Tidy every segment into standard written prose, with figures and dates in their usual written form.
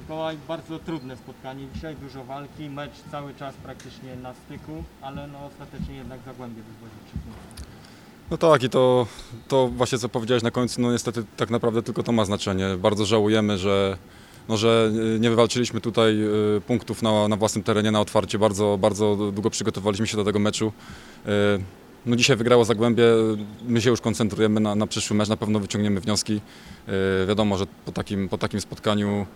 Mikołaj, bardzo trudne spotkanie dzisiaj, dużo walki, mecz cały czas praktycznie na styku, ale no ostatecznie jednak Zagłębie wywozi 3 punkty. No tak i to właśnie co powiedziałeś na końcu, no niestety tak naprawdę tylko to ma znaczenie. Bardzo żałujemy, że nie wywalczyliśmy tutaj punktów na własnym terenie, na otwarcie. Bardzo długo przygotowaliśmy się do tego meczu. No dzisiaj wygrało Zagłębie, my się już koncentrujemy na przyszły mecz, na pewno wyciągniemy wnioski. Wiadomo, że po takim spotkaniu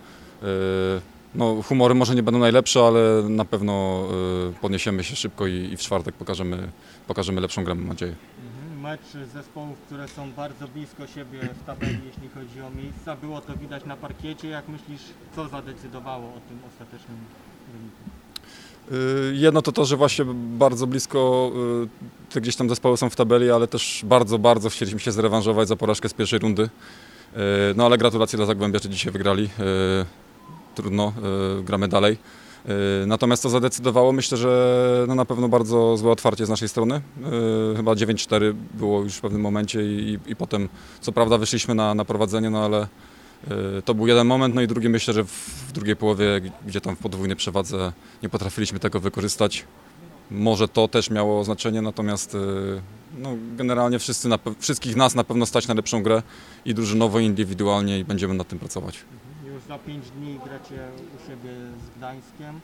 no, humory może nie będą najlepsze, ale na pewno podniesiemy się szybko i w czwartek pokażemy lepszą grę, mam nadzieję. Mecz zespołów, które są bardzo blisko siebie w tabeli, jeśli chodzi o miejsca. Było to widać na parkiecie. Jak myślisz, co zadecydowało o tym ostatecznym wyniku? Jedno to, że właśnie bardzo blisko te gdzieś tam zespoły są w tabeli, ale też bardzo chcieliśmy się zrewanżować za porażkę z pierwszej rundy. No ale gratulacje dla Zagłębia, że dzisiaj wygrali. Trudno, gramy dalej. Natomiast to zadecydowało, myślę, że no na pewno bardzo złe otwarcie z naszej strony. Chyba 9-4 było już w pewnym momencie i potem co prawda wyszliśmy na prowadzenie, no ale to był jeden moment, no i drugi myślę, że w drugiej połowie, gdzie tam w podwójnej przewadze nie potrafiliśmy tego wykorzystać. Może to też miało znaczenie, natomiast no, generalnie wszystkich nas na pewno stać na lepszą grę i drużynowo, i indywidualnie i będziemy nad tym pracować. Już za 5 dni gracie u siebie z Gdańskiem.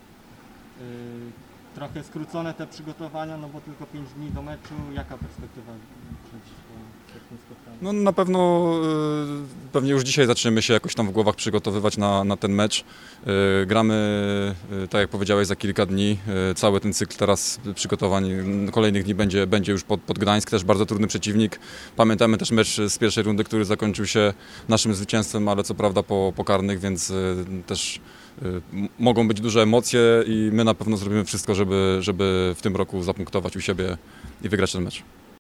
Trochę skrócone te przygotowania, no bo tylko 5 dni do meczu. Jaka perspektywa przed tym spotkaniem? No na pewno pewnie już dzisiaj zaczniemy się jakoś tam w głowach przygotowywać na ten mecz. Gramy, tak jak powiedziałeś, za kilka dni. Cały ten cykl teraz przygotowań kolejnych dni będzie już pod Gdańsk, też bardzo trudny przeciwnik. Pamiętamy też mecz z pierwszej rundy, który zakończył się naszym zwycięstwem, ale co prawda po karnych, więc też mogą być duże emocje i my na pewno zrobimy wszystko, żeby w tym roku zapunktować u siebie i wygrać ten mecz.